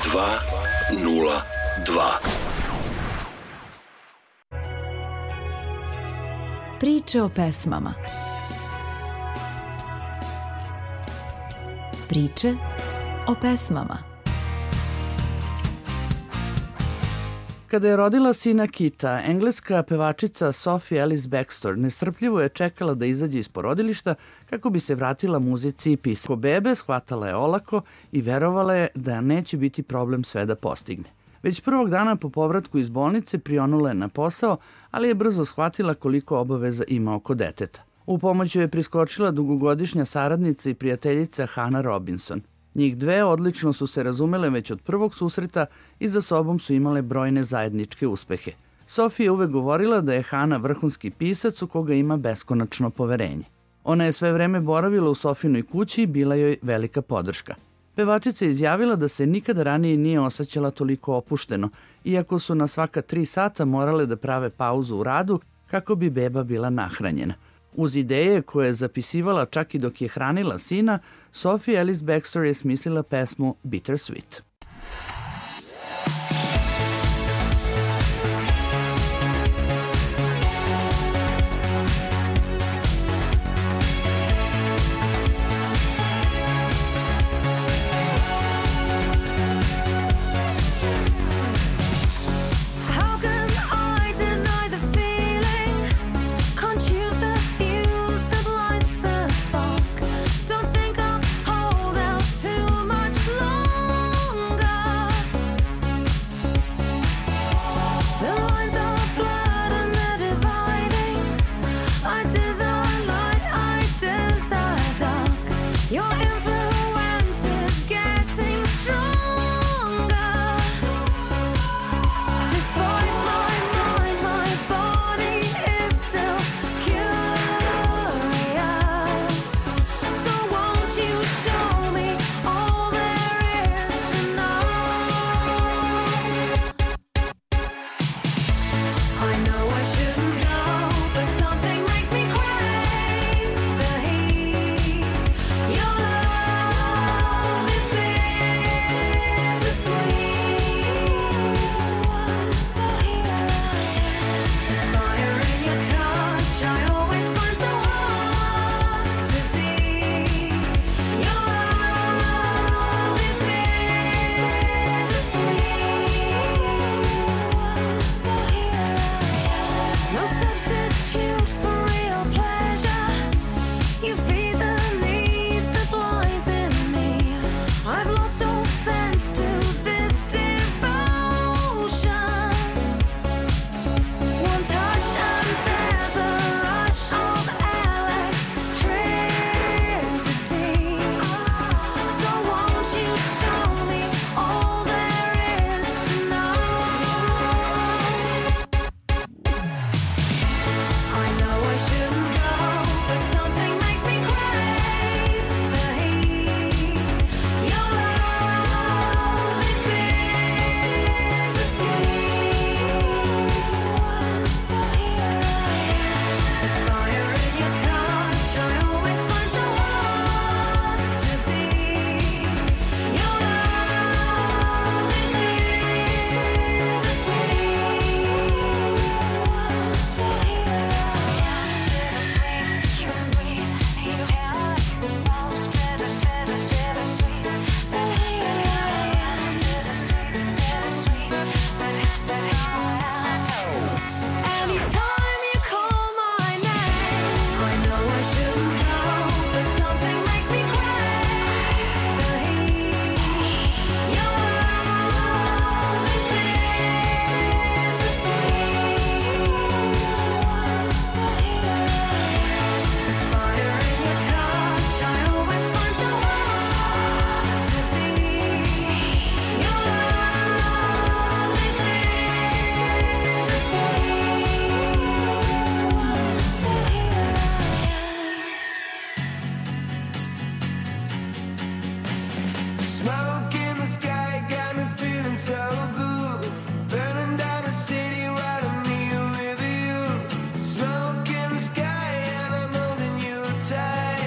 Priče o pesmama. Priče o pesmama. Kada je rodila sina Kita, engleska pevačica Sophie Ellis Bextor nestrpljivo je čekala da izađe iz porodilišta kako bi se vratila muzici i pisanju. Ko bebe shvatala je olako i verovala je da neće biti problem sve da postigne. Već prvog dana po povratku iz bolnice prionula je na posao, ali je brzo shvatila koliko obaveza ima oko deteta. U pomoć joj je priskočila dugogodišnja saradnica i prijateljica Hannah Robinson. Njih dve odlično su se razumele već od prvog susreta i za sobom su imale brojne zajedničke uspehe. Sophie je uvek govorila da je Hannah vrhunski pisac u koga ima beskonačno poverenje. Ona je sve vreme boravila u Sophinoj kući i bila joj velika podrška. Pevačica je izjavila da se nikada ranije nije osjećala toliko opušteno, iako su na svaka 3 sata morale da prave pauzu u radu kako bi beba bila nahranjena. Uz ideje koje je zapisivala čak i dok je hranila sina, Sophie Ellis Bextor je smislila pesmu Bittersweet.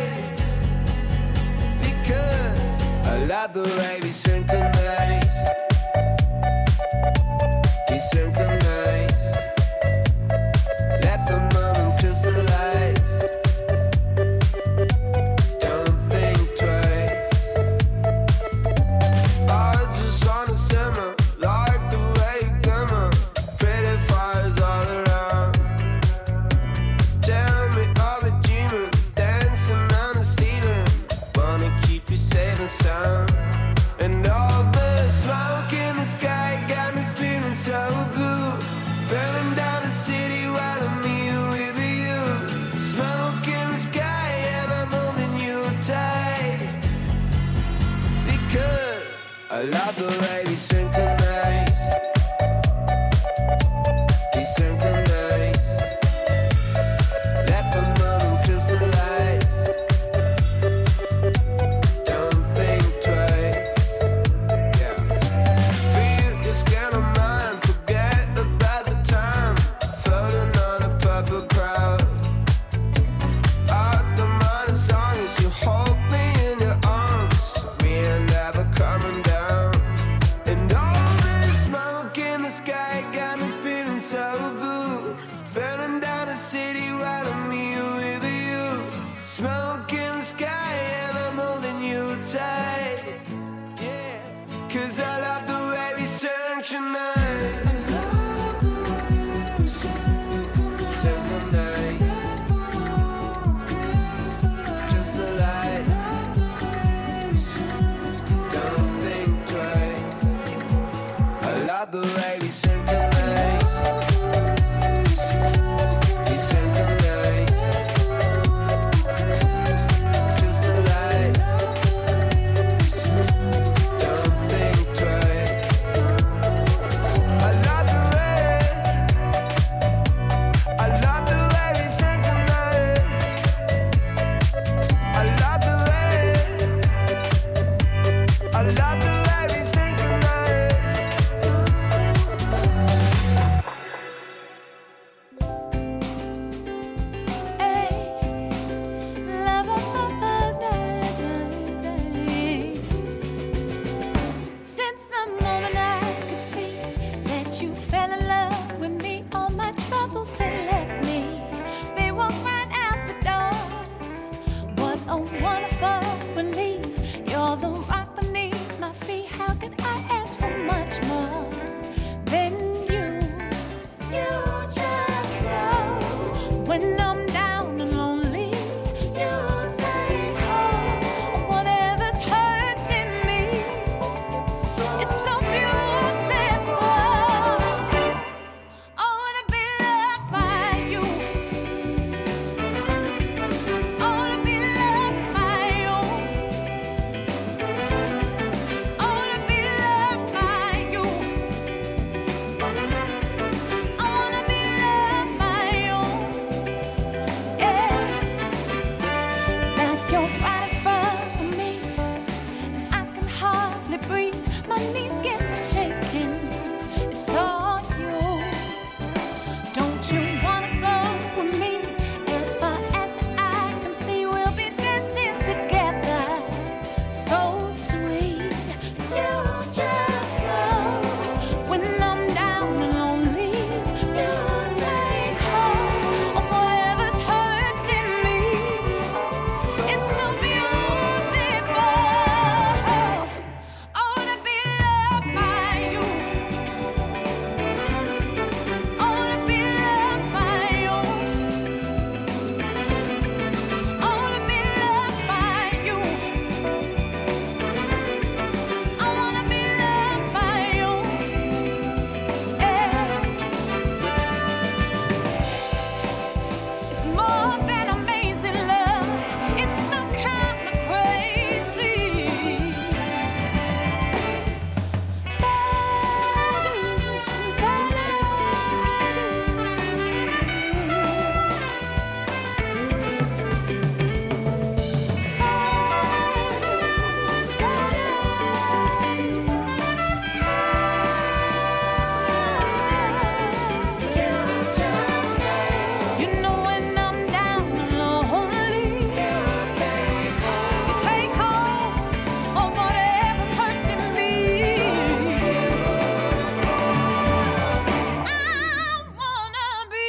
like the way we synchronize. love the way we synchronize. We synchronize. Let the moment crystallize. Don't think twice. Yeah. Feel this kind of mind. Forget about the time. Floating on a purple crowd. Out the mind as long as you hold me in your arms. We ain't never coming down. And all this smoke in the sky got me feeling so blue. Burning down the city while I'm here with you. Smoke in the sky and I'm holding you tight. Yeah, 'cause I love the way we synchronize. Synchronize. Just the light. Don't think twice. I love the way we synchronize. We synchronize. Just the light. Don't think twice. I love the way. I love the way we synchronize. I love the way. I love the way we synchronize. Since the moment I could see that you fell in love with me, all my troubles that left me, they walked right out the door. What a wonderful relief. You're the rock beneath my feet. How could I ask for much more than you? You just know when I'm down and lonely, you take hold of whatever's hurting me. It's so beautiful. I wanna be loved by you. I wanna be loved by you. I wanna be loved by you. I wanna be loved by you. Yeah. Like you're right in front of me, and I can hardly breathe. My knees get to shaking. It's all you. Don't you wanna go with me? As far as the eye can see, we'll be dancing together. So sweet. You just know when I'm down and lonely, you take hold of whatever's hurting me. It's so beautiful. I wanna be loved by you. I wanna be loved by you. I wanna be loved by you. I wanna be loved by you. Yeah. It's more than amazing love. It's some kind of crazy. You know when I'm down and lonely, you take hold of whatever's hurting me. I wanna be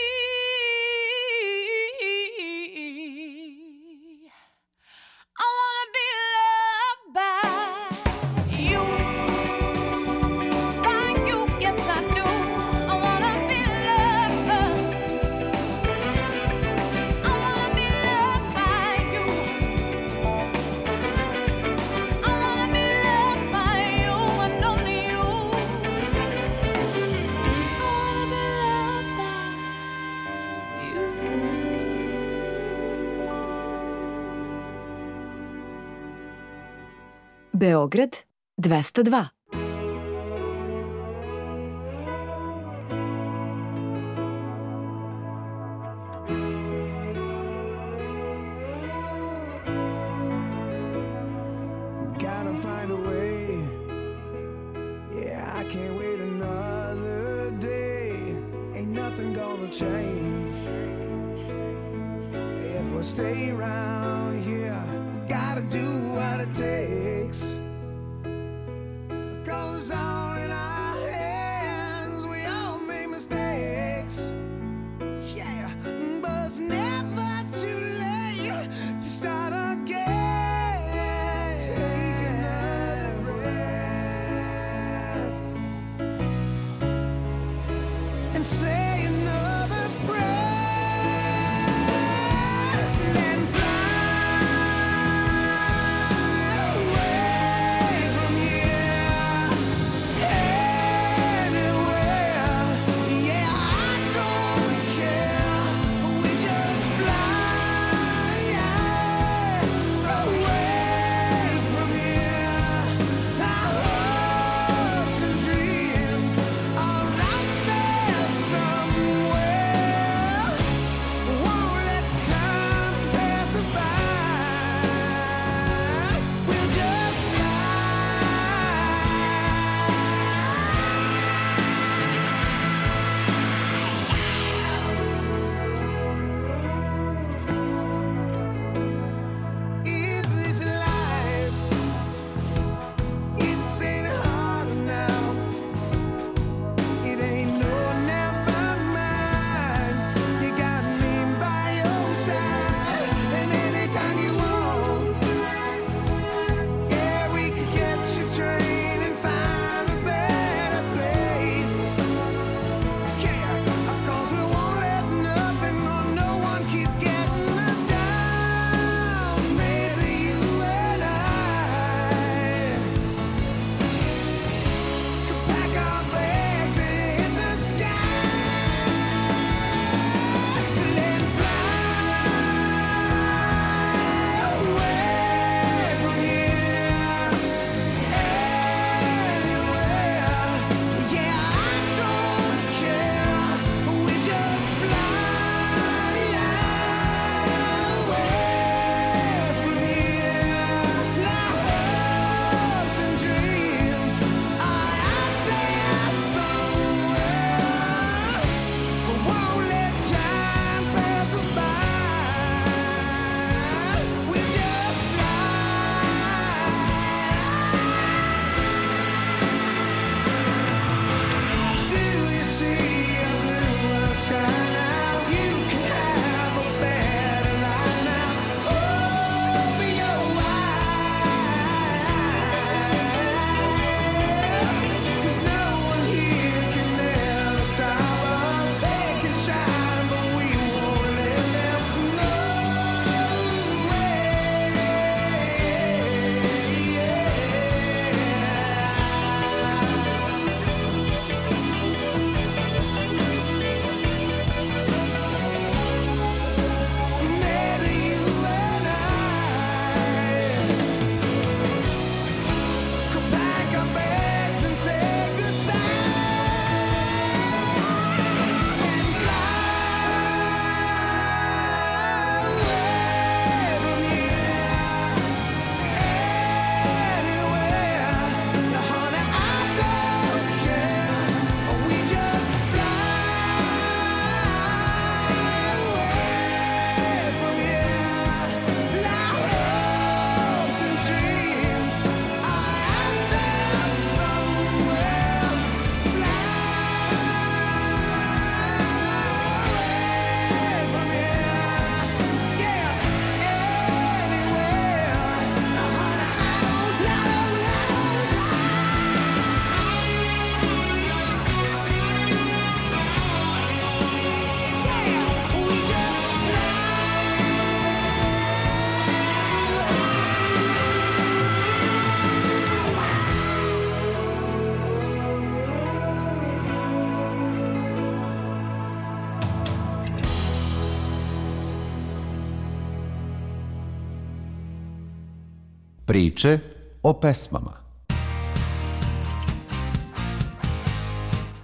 loved by you. By you, yes I do. I wanna be loved by. I wanna be loved by you. I wanna be loved by you and only you. I wanna be loved by you. Beograd 202. Gotta find a way. Yeah, I can't wait another day. Ain't nothing gonna change. If we stay around here, we gotta do what it takes. 'Cause it's all in our hands. We all make mistakes. Yeah, but it's never too late to start again. Take another breath and say another prayer and fly away from here, anywhere. Yeah, I don't care. We just fly away from here. Our hopes and dreams are out there somewhere. Won't let time pass us by. We'll just If this life, it's ain't harder now. It ain't no never mind. You got me by your side, and anytime you want, yeah, we can catch a train and find a better place. Yeah, 'cause we won't let nothing or no one keep getting us down. Maybe you and I could pack our bags and hit the sky and fly away from here, anywhere. Yeah, I don't care. We just fly away from here. Our hopes and dreams are out there somewhere. We won't let time pass us by. We just fly. Do you see a blue sky now? You can have a better life now. Open your eyes, 'cause no one here can ever stop us. They can shine, but we won't let them. No way. Maybe you and I could pack our bags and say goodbye and fly away from here, anywhere. Now, honey, I don't care. We just fly away from here. Our hopes and dreams are out there somewhere. Fly away from here. Yeah, anywhere. Now, honey, I don't care. We just Priče o pesmama.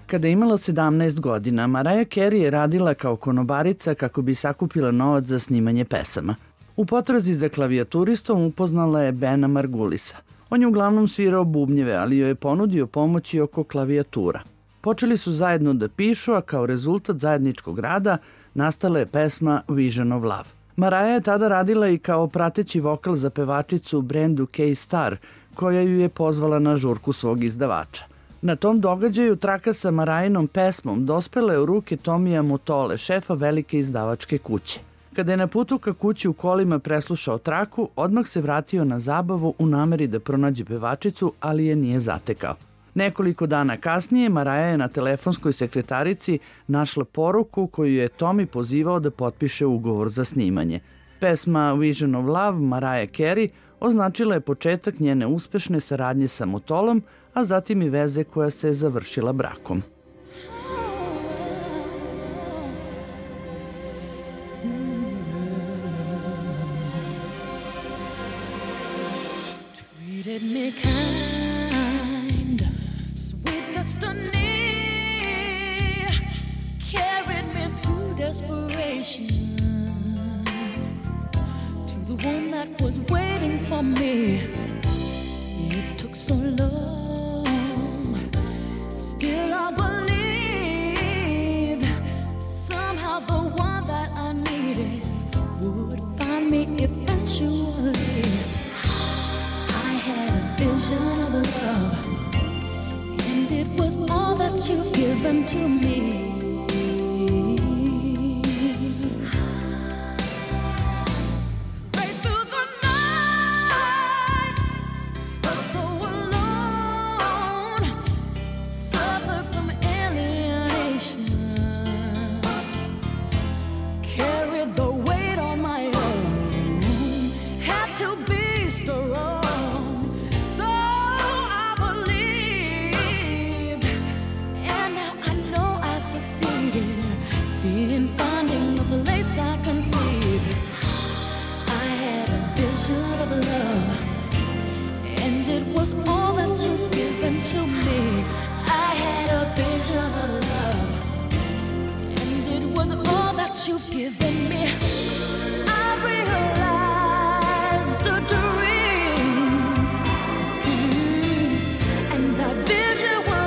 Kada je imala 17 godina, Mariah Carey je radila kao konobarica kako bi sakupila novac za snimanje pesama. U potrazi za klavijaturistom upoznala je Bena Margulisa. On je uglavnom svirao bubnjeve, ali joj je ponudio pomoć i oko klavijatura. Počeli su zajedno da pišu, a kao rezultat zajedničkog rada nastala je pesma Vision of Love. Mariah je tada radila i kao prateći vokal za pevačicu Brandu K. Starr, koja ju je pozvala na žurku svog izdavača. Na tom događaju traka sa Marijinom pesmom dospela je u ruke Tomija Motole, šefa velike izdavačke kuće. Kada je na putu ka kući u kolima preslušao traku, odmah se vratio na zabavu u nameri da pronađe pevačicu, ali je nije zatekao. Nekoliko dana kasnije Mariah je na telefonskoj sekretarici našla poruku koju je Tommy pozivao da potpiše ugovor za snimanje. Pesma Vision of Love Mariah Carey označila je početak njene uspešne saradnje sa Motolom, a zatim i veze koja se završila brakom. Treated me kind, sweet destiny, carried me through desperation to the one that was waiting for me. It took so long, still I believed somehow the one that I needed would find me eventually. I had a vision of love, and it was all that you've given to me. In finding a place I conceived, I had a vision of love, and it was all that you've given to me. I had a vision of love, and it was all that you've given me. I realized a dream, and that vision was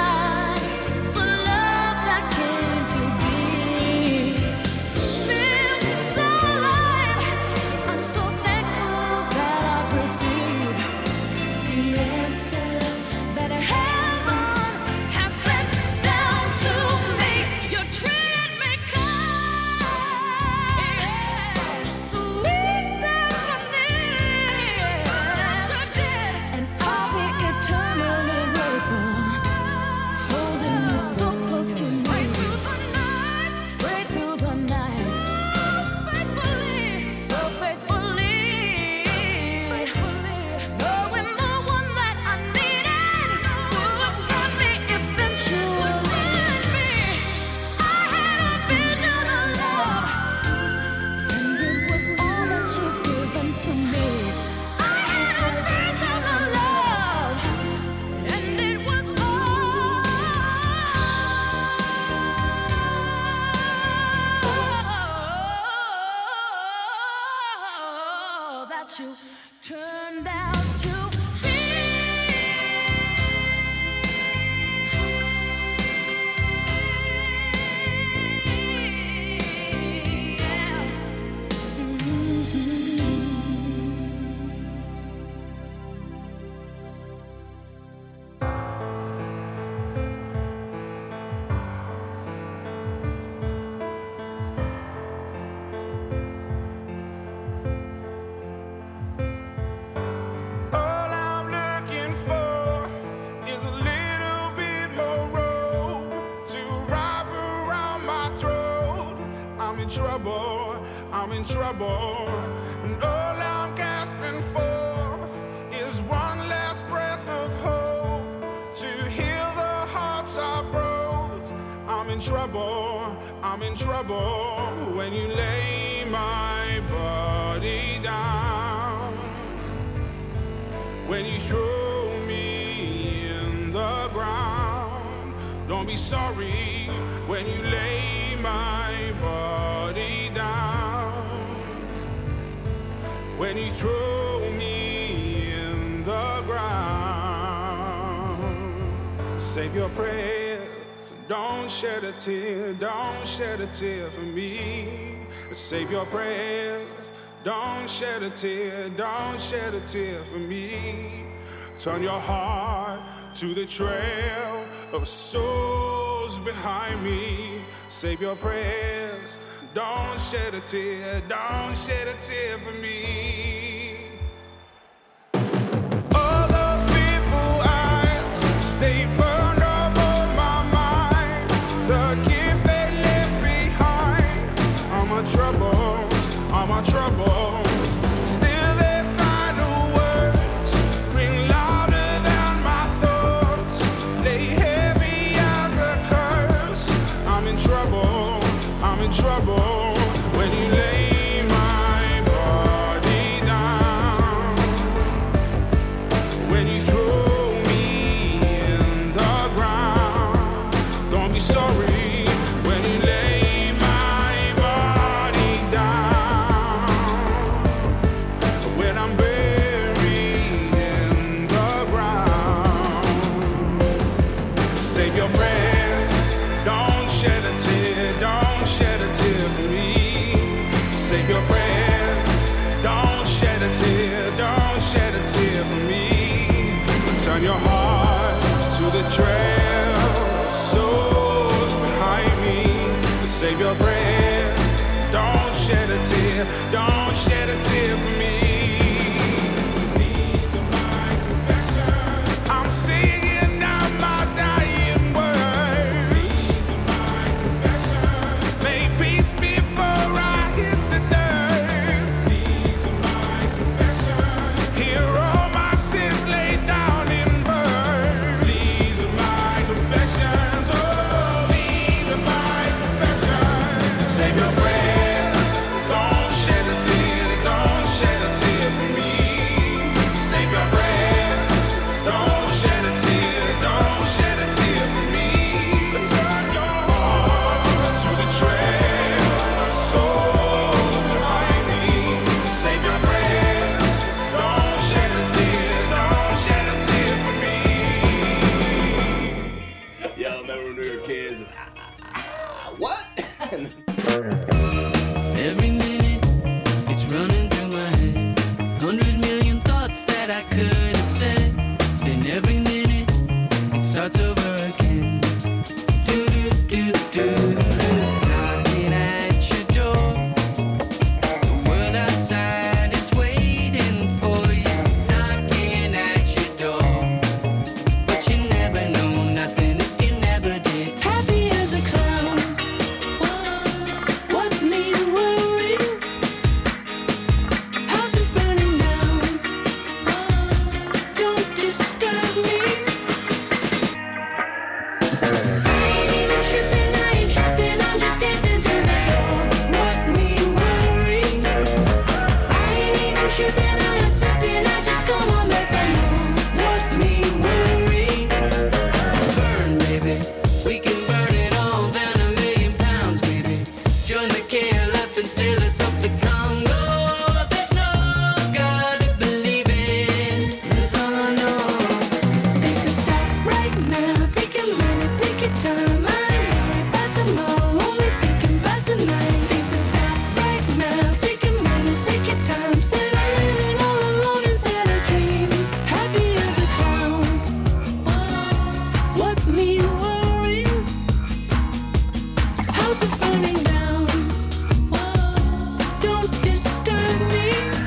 you turned out to be. Yeah. I'm in trouble, and all I'm gasping for is one last breath of hope to heal the hearts I broke. I'm in trouble when you lay my body down, when you throw me in the ground. Don't be sorry when you lay my body down, when you throw me in the ground. Save your prayers, don't shed a tear, don't shed a tear for me. Save your prayers, don't shed a tear, don't shed a tear for me. Turn your heart to the trail of souls behind me. Save your prayers, don't shed a tear, don't shed a tear for me. All those fearful eyes stay burned over my mind. The gift they left behind, all my troubles, all my troubles. Still their final words ring louder than my thoughts. Lay heavy as a curse. I'm in trouble, I'm in trouble when you lay my body down, when you throw me in the ground. Don't be sorry when you lay my body down, when I'm buried in the ground. Save your breath, don't shed a tear, don't shed a tear for me. Save your breath, don't shed a tear, don't shed a tear for me. Turn your heart to the trail, souls behind me. Save your breath, don't shed a tear, don't shed a tear for me. These are my confessions. I'm singing out my dying words. These are my confessions. Make peace before I hit the dirt. These are my confessions. Here all my sins laid down in words. These are my confessions. Oh, these are my confessions. Save your breath, don't shed a tear, don't shed a tear for me. Save your breath, don't shed a tear, don't shed a tear for me. Turn your heart to the trail, souls behind me. Save your breath, don't shed a tear, don't shed a tear for me. Y'all remember when we were kids? What? Every minute, it's running through my head. 100 million thoughts that I could have said. Then every minute, it starts over again. Do do do do. Knocking at your door. The world outside is waiting for you. Knocking at your door. But you never know nothing if you never did. Happy as a clown. What made you worry? House is burning down. Don't disturb me. I ain't even tripping, I ain't tripping. I'm just dancing through the door. What made you worry? I ain't even tripping, I'm not slipping. I just come on back for more. What made you worry? Burn, baby. We can burn it all down 1,000,000 pounds, baby. Join the KLF and sail us up the Congo. There's no God to believe in. That's all I know. They should stop right now. Take a minute, take your time. I ain't worried about tomorrow, only thinking about tonight. They should stop right now. Take a minute, take your time. Said I'm living all alone inside a dream. Happy as a clown. What made you worry? House is burning down. Don't disturb me.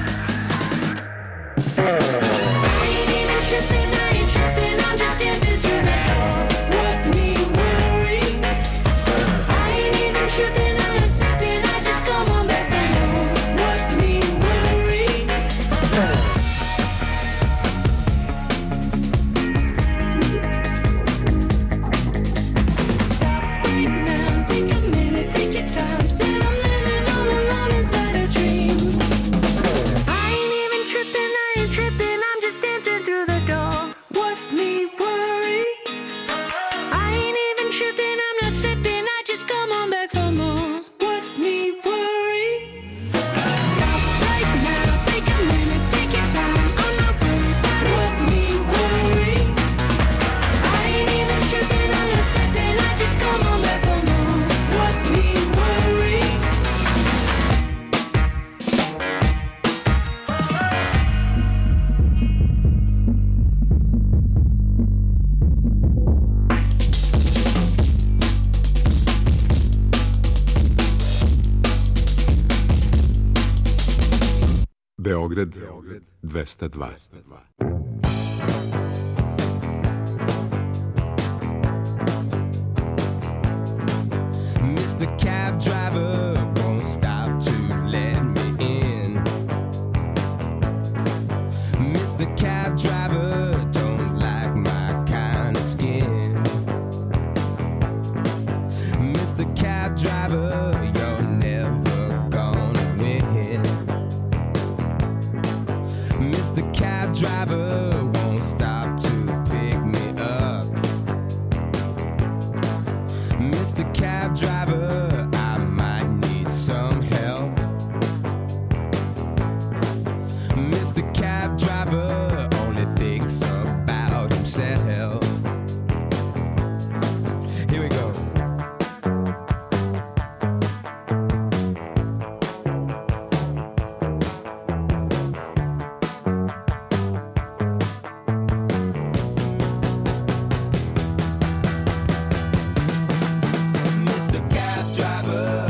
I ain't even tripping, I ain't tripping. I'm just dancing through the door. What made you worry? I ain't even tripping, I'm not slipping. I just come on back for more. What made you worry? Beograd 202. Mr. Cab Driver won't stop to let me in. Mr. Cab Driver don't like my kind of skin. Mr. Cab Driver, you're never gonna win. Mr. Cab Driver won't stop to pick me up. Mr. Cab Driver, I might need some help. Mr. Cab Driver only thinks about himself. Here we go. Mr. Cab Driver,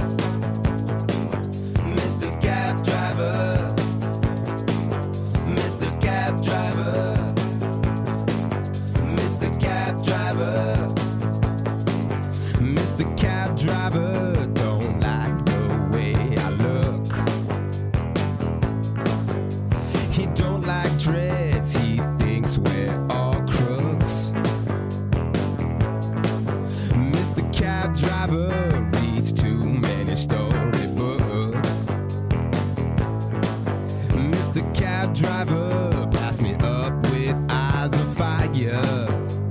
Mr. Cab Driver, Mr. Cab Driver, Mr. Cab Driver, Mr. Cab Driver don't like the way I look. He don't like dreads, he thinks we're all crooks. Mr. Cab Driver reads too many storybooks. Mr. Cab Driver pass me up with eyes of fire.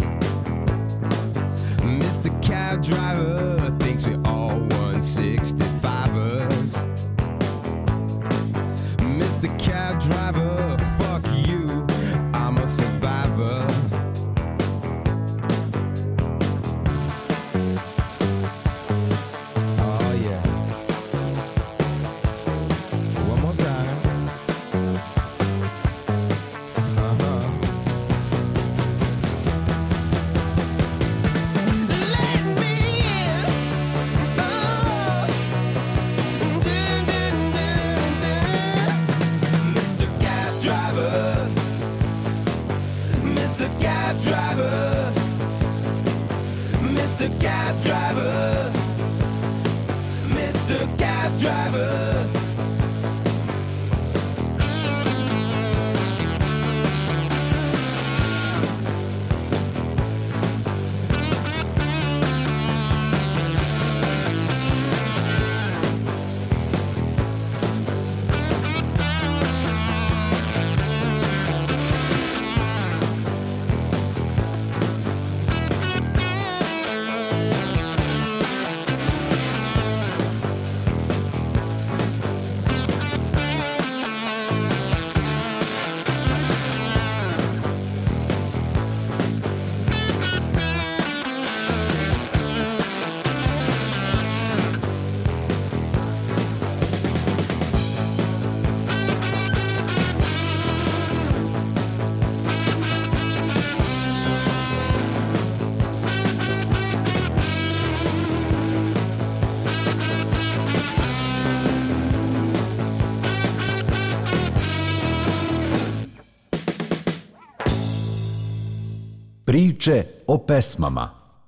Mr. Cab Driver thinks we all 165ers. Mr. Cab Driver, fuck you, I'm a survivor. Oh yeah. One more time. Uh-huh. Let me in. Oh. Dun, dun, dun, dun. Mr. Cab Driver. Mr. Cab Driver. Mr. Cab Driver. Mr. Cab Driver. Priče o pesmama.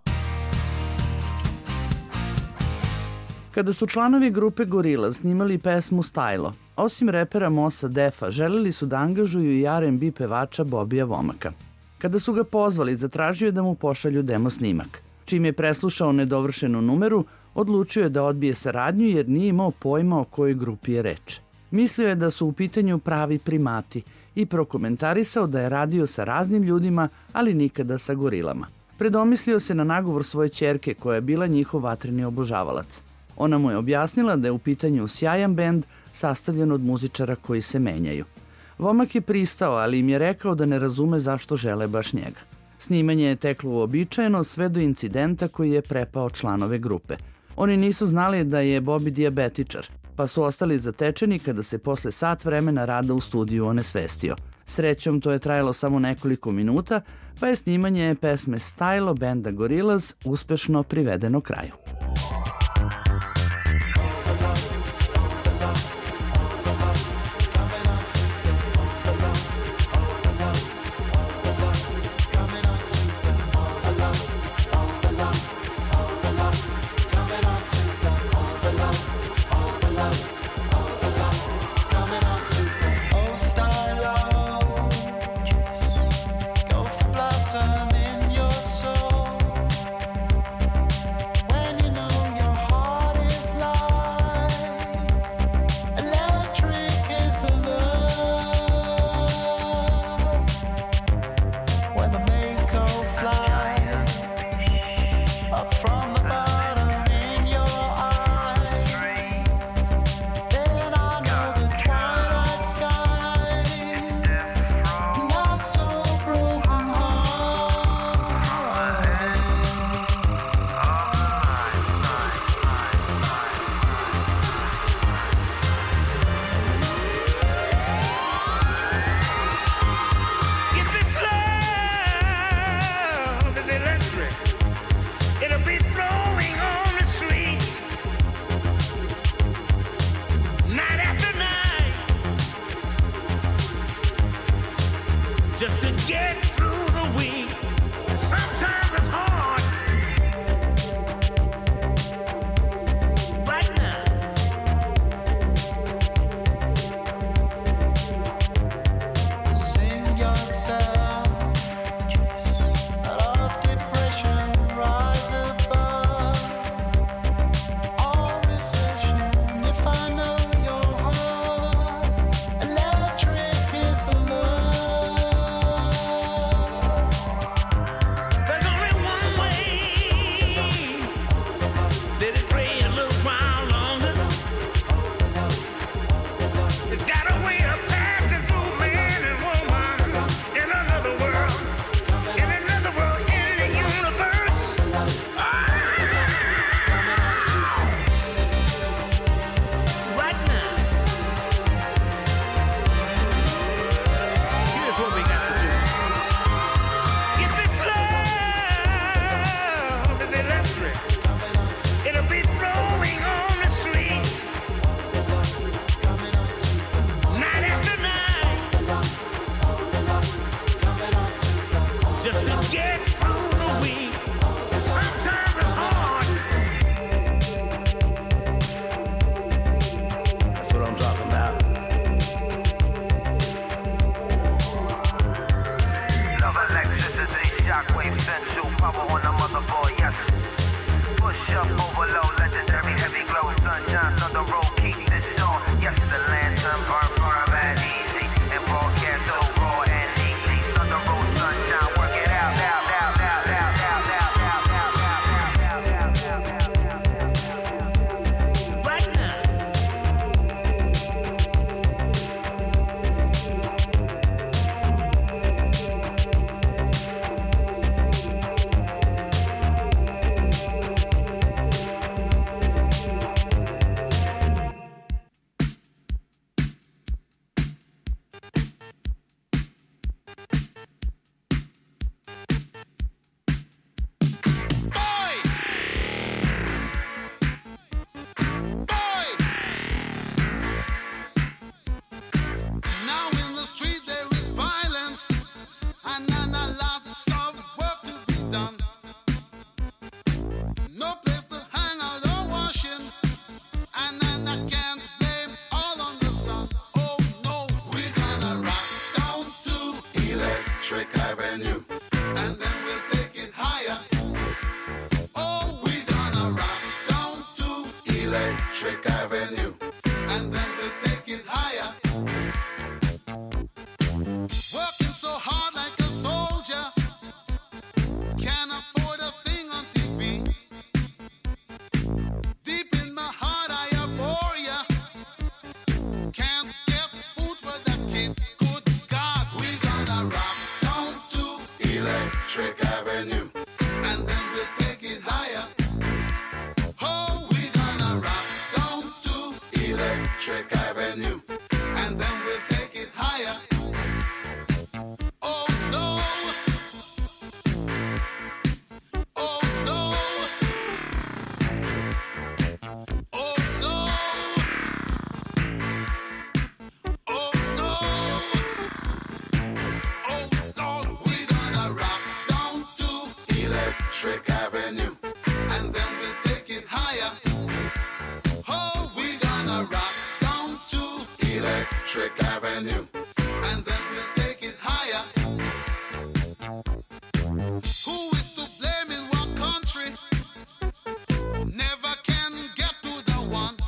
Kada su članovi grupe Gorillaz snimali pesmu Stylo, osim repera Mosa Defa, želeli su da angažuju i R&B pevača Bobija Vomaka. Kada su ga pozvali, zatražio je da mu pošalju demo snimak. Čim je preslušao nedovršenu numeru, odlučio je da odbije saradnju jer nije imao pojma o kojoj grupi je reč. Mislio je da su u pitanju pravi primati i prokomentarisao da je radio sa raznim ljudima, ali nikada sa gorilama. Predomislio se na nagovor svoje ćerke koja je bila njihov vatreni obožavalac. Ona mu je objasnila da je u pitanju sjajan bend sastavljen od muzičara koji se menjaju. Vomak je pristao, ali im je rekao da ne razume zašto žele baš njega. Snimanje je teklo uobičajeno sve do incidenta koji je prepao članove grupe. Oni nisu znali da je Bobby dijabetičar, pa su ostali zatečeni kada se posle sat vremena rada u studiju onesvestio. Srećom, to je trajalo samo nekoliko minuta, pa je snimanje pesme Stylo benda Gorillaz uspešno privedeno kraju. power on the motherboard, yes. Push up, overload, legendary, heavy glow, sunshine, thunder roll, keep this on. Yes, the lantern burn firm and easy, and broadcast so raw and easy. Thunder roll, sunshine, work it out, out, out, out, out, out, out, out, out, out, out, out. Right now. Now in the street there is violence, and lots of work to be done. No place to hang out or washing, and I can't blame all on the sun. Oh no, we're gonna rock down to Electric Avenue, and then we'll take it higher. Oh, we're gonna rock down to Electric Avenue, and then we'll take it higher. Working so hard like a soldier, can't afford a thing on TV. Deep in my heart I abhor ya. Can't get food for the kid. Good God, we gonna rock down to Electric Avenue, and then we'll take it higher. Oh, we gonna rock down to Electric Avenue, and then we'll take it higher. Oh no! Oh no! Oh no! Oh no! Oh Lord, we're gonna rock down to Electric Avenue, and then we'll take it higher. Oh, we're gonna rock down to Electric Avenue, and then we'll take it higher. Who is to blame in what country? Never can get to the one.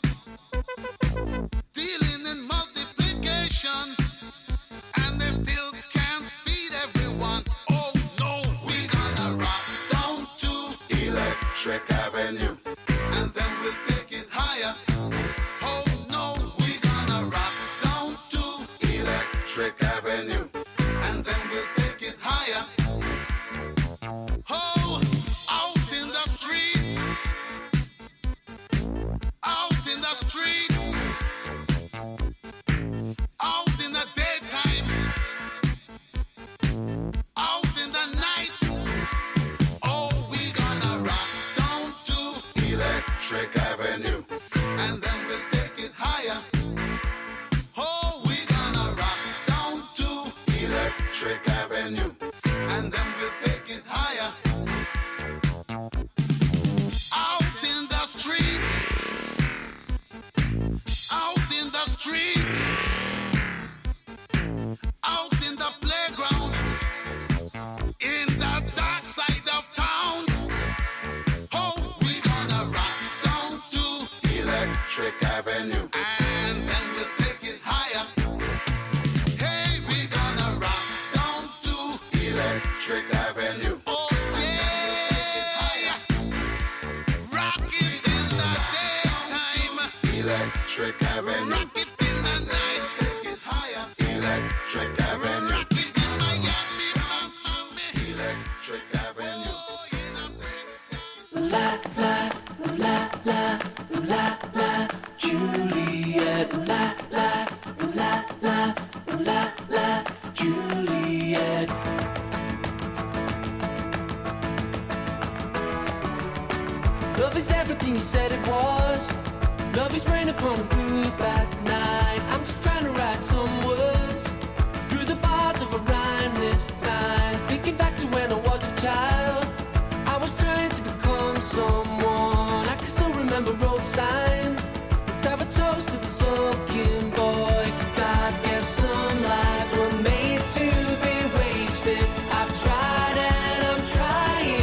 Dealing in multiplication, and they still can't feed everyone. Oh no, we're gonna rock down to Electric Avenue, and then we'll take it higher. Oh no, we're gonna rock down to Electric Avenue, and then we'll take it higher. Oh, out in the street, out in the street, out in the daytime, out in the night. Oh, we gonna rock down to Electric Avenue, and then we'll take it higher. Oh, we gonna rock down to Electric Avenue, and then we'll take it higher. Out in the street, out in the street, out in the playground, in the dark side of town. Oh, we gonna rock down to Electric Avenue, and then we'll take it higher. Hey, we gonna rock down to Electric Avenue. Oh yeah, rock it in the daytime, Electric Avenue. Rock it in the night, take it higher, Electric Avenue. Rock it in Miami, Miami, Electric Avenue. Oh, in a Juliet, Juliet. Love is everything you said it was. Love is rain upon the roof at night. I'm just trying to write some words through the bars of a rhyme this time. Thinking back to when I was a child, I was trying to become someone. I can still remember road signs. Let's have a toast to the sulking boy. God, guess some lives were made to be wasted. I've tried and I'm trying.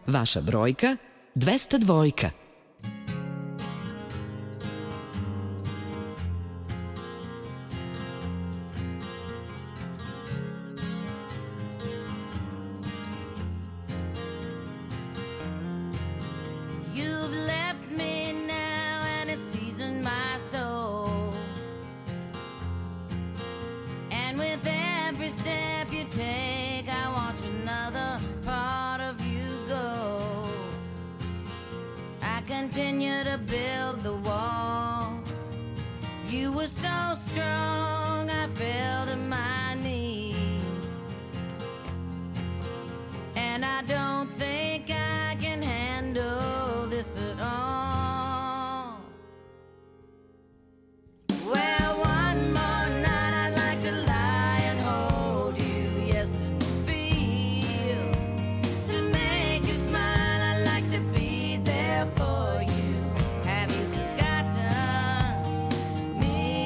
Vaša brojka 202. You've left me now and it's seasoned my soul. And with every step you take, I watch another part of you go. I continue to build the wall. You were so strong, I fell to my knees. And I don't think I can handle this at all. Well, one more night I'd like to lie and hold you, yes, and feel. To make you smile, I'd like to be there for you. Have you forgotten me?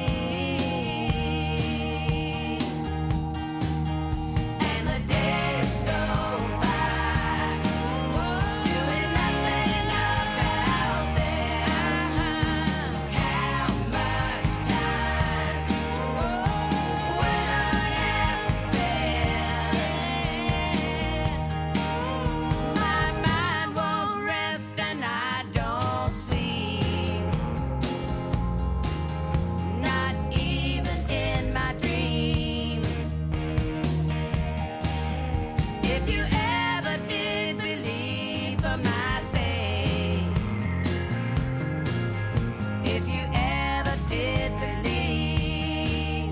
And the days go by, doing nothing about them. How much time will I have to spend? My mind won't rest and I don't sleep, not even in my dreams. If you ever did believe for my sake, if you ever did believe,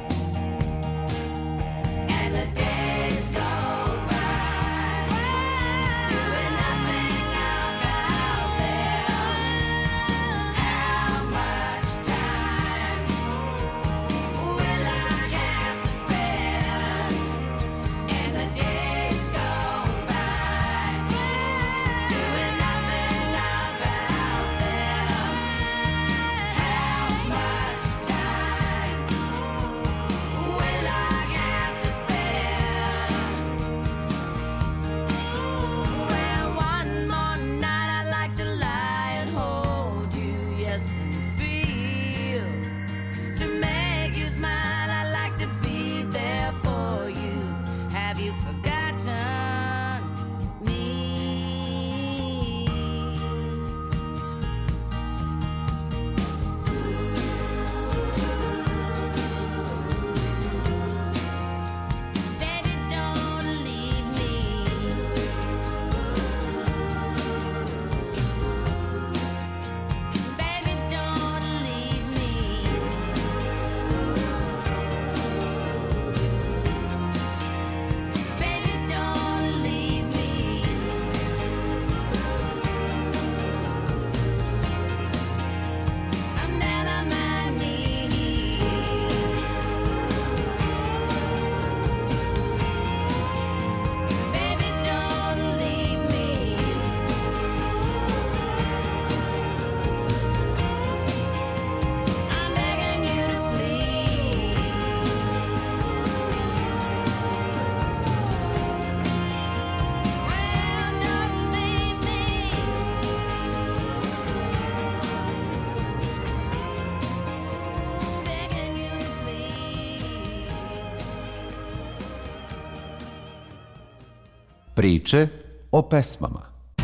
and the days go by, doing nothing about them, how much time will I have to spend? And the days go by, doing nothing about them. How much time will I have to spend? Well, one more night I'd like to lie and hold you, yes, and feel. To make you smile, I'd like to be there for you. Have you forgotten me? Baby, don't leave me. Baby, don't leave me. Baby, don't leave me. I'm down on my knees. Baby, don't leave me. I'm begging you to please. Well, don't leave me. Begging you to please. Priče o pesmama.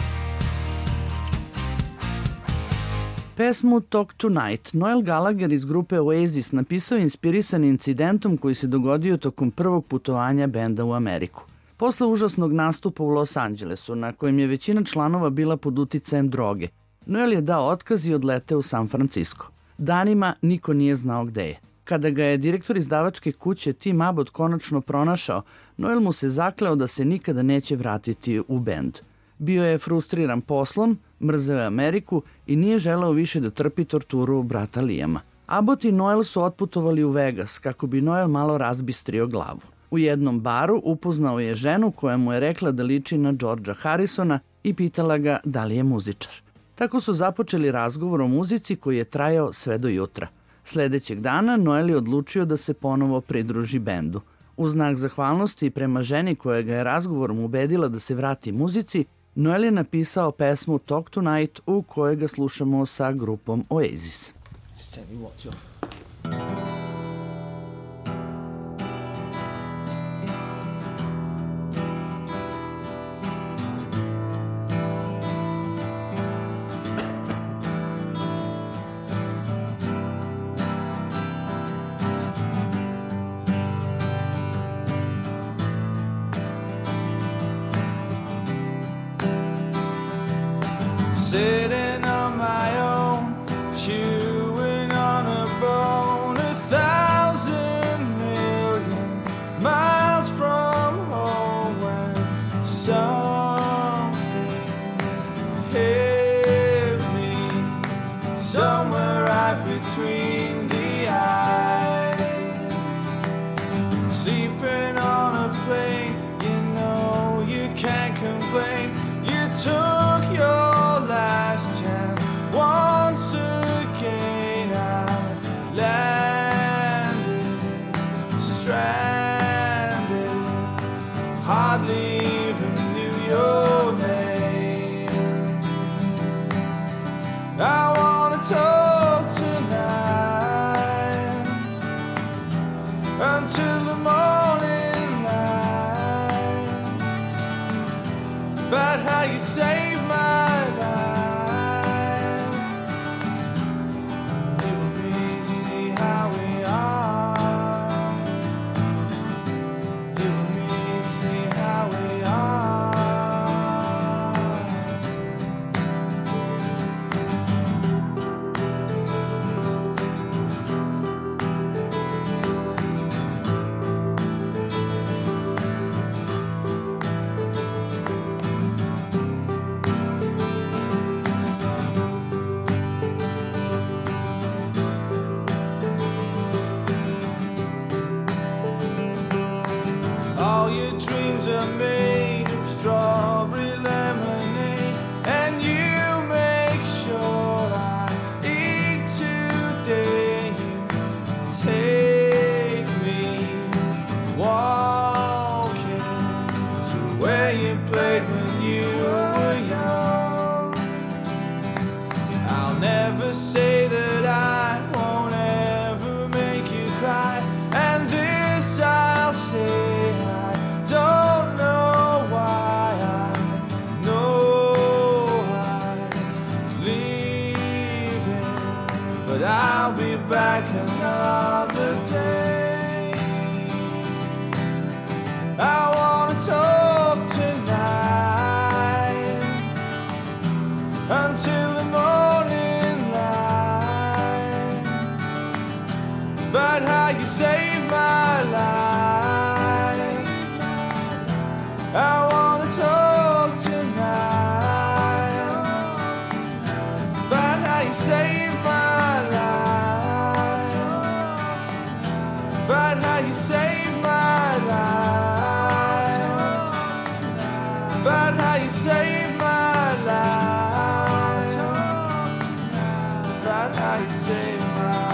Pesmu Talk Tonight Noel Gallagher iz grupe Oasis napisao je inspirisan incidentom koji se dogodio tokom prvog putovanja benda u Ameriku. Posle užasnog nastupa u Los Angelesu, na kojem je većina članova bila pod uticajem droge, Noel je dao otkaz i odleteo u San Francisco. Danima niko nije znao gde je. Kada ga je direktor izdavačke kuće Tim Abbott konačno pronašao, Noel mu se zakleo da se nikada neće vratiti u bend. Bio je frustriran poslom, mrzeo je Ameriku i nije želeo više da trpi torturu brata Liama. Abbott i Noel su otputovali u Vegas kako bi Noel malo razbistrio glavu. U jednom baru upoznao je ženu koja mu je rekla da liči na Georgea Harrisona i pitala ga da li je muzičar. Tako su započeli razgovor o muzici koji je trajao sve do jutra. Sledećeg dana Noel je odlučio da se ponovo pridruži bendu. U znak zahvalnosti prema ženi koja ga je razgovorom ubedila da se vrati muzici, Noel je napisao pesmu Talk Tonight u kojoj ga slušamo sa grupom Oasis. Sitting on my own, chewing on a bone, 1,000,000,000 miles from home, when something hit me somewhere right between the eyes. Sleeping on a plane, you know you can't complain. You took your last chance once again. I landed, stranded, hardly even knew your name. I wanna talk tonight until the morning light about how you saved my life. Let me see how we are. Let me see how we are. All your dreams are made of strawberry lemonade, and you make sure I eat today. You take me walking to where you played when you were young. I'll never say that I won't ever make you cry, and this I'll say. Don't know why, I know I'm leaving, but I'll be back another day. I wanna talk tonight until the morning light about how you saved my life. I wanna talk tonight about how you saved my life, about how you saved my life, about how you saved my life, about how you saved my life.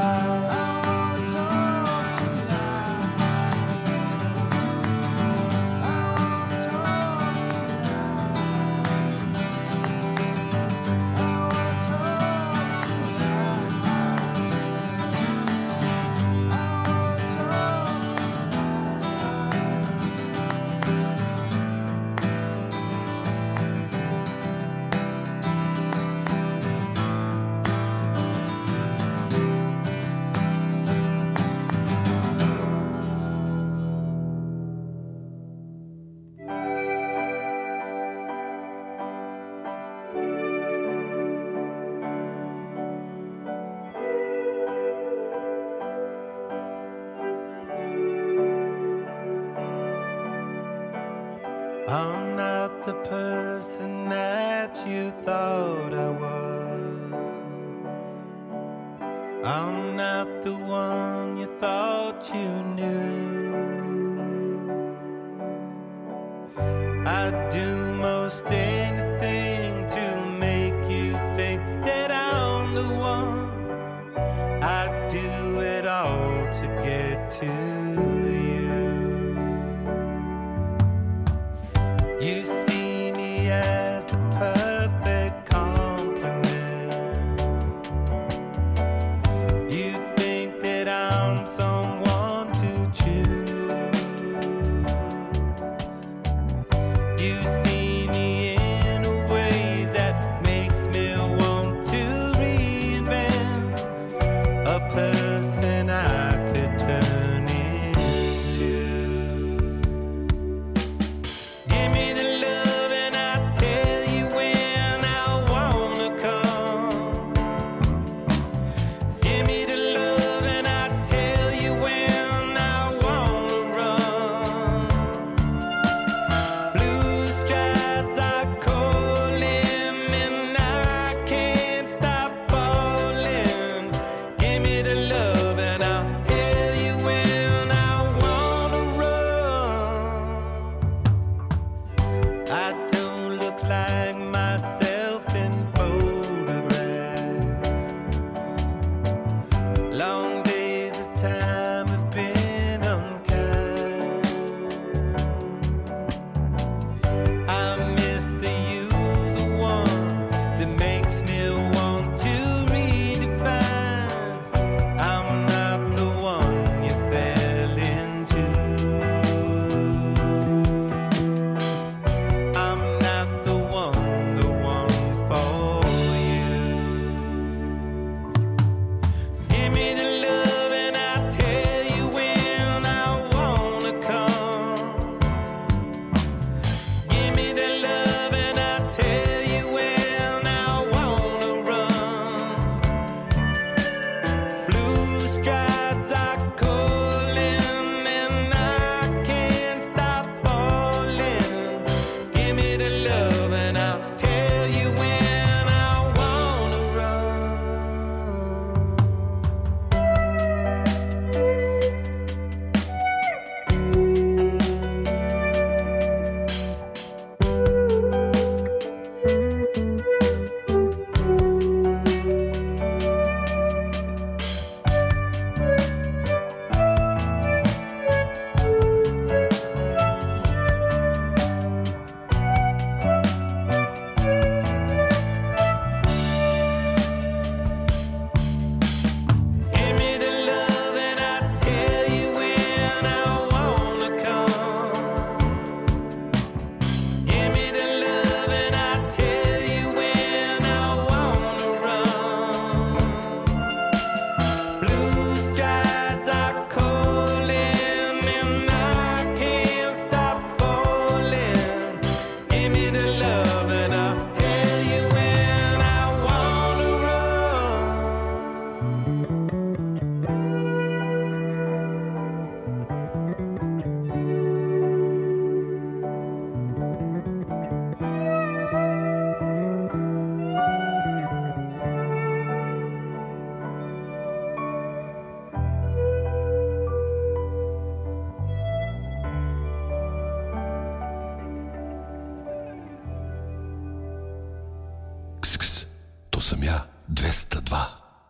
I'm not the person that you thought I was. I'm not the one you thought you knew. I'd do most anything to make you think that I'm the one. I'd do it all to get to you. You see me as the love and I'll tell you when I wanna run. Give me the love and I'll tell you when I wanna come. Give me the love and I'll tell you when I wanna run. Blue skies are calling and I can't stop falling. Give me the love and I'll tell you when I wanna run. Ks, ks, to sam ja, 202.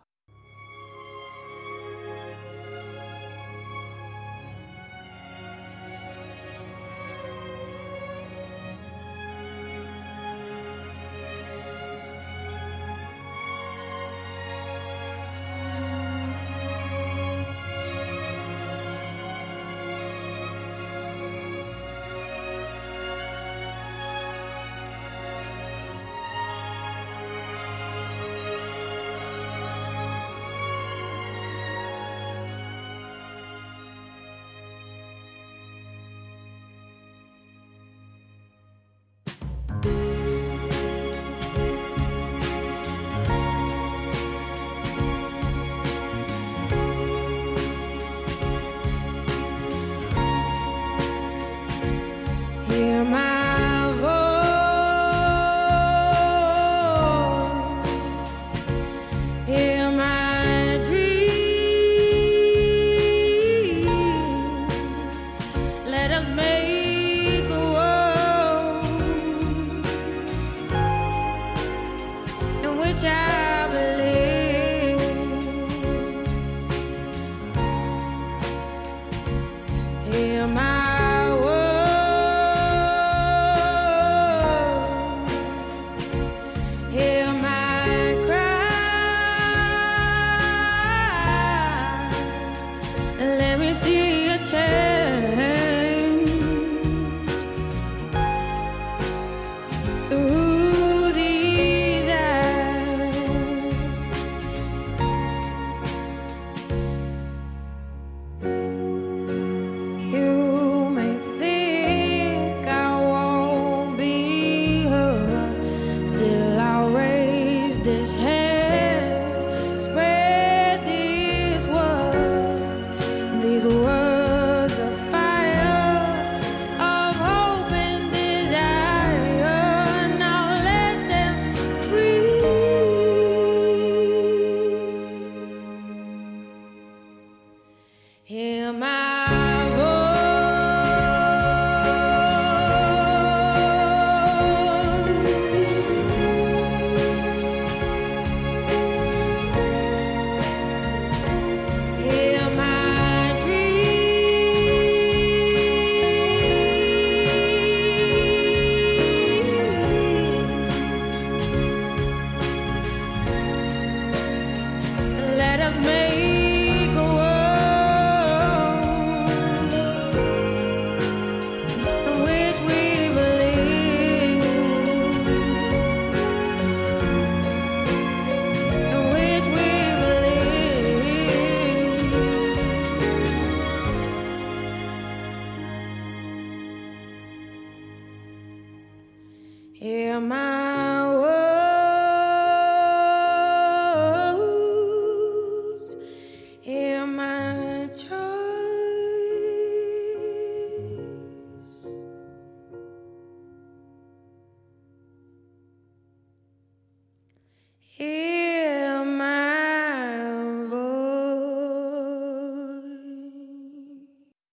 Hear my voice, hear my dream. Let us make a world in which I believe. Hear my word, hear my cry. Let me see a change through these eyes. You may think I won't be heard, still I'll raise this hand, spread these words of fire, of hope and desire. Now let them free. Hear my hear my dream. Let us make a world in which we believe, in which we believe. Hear my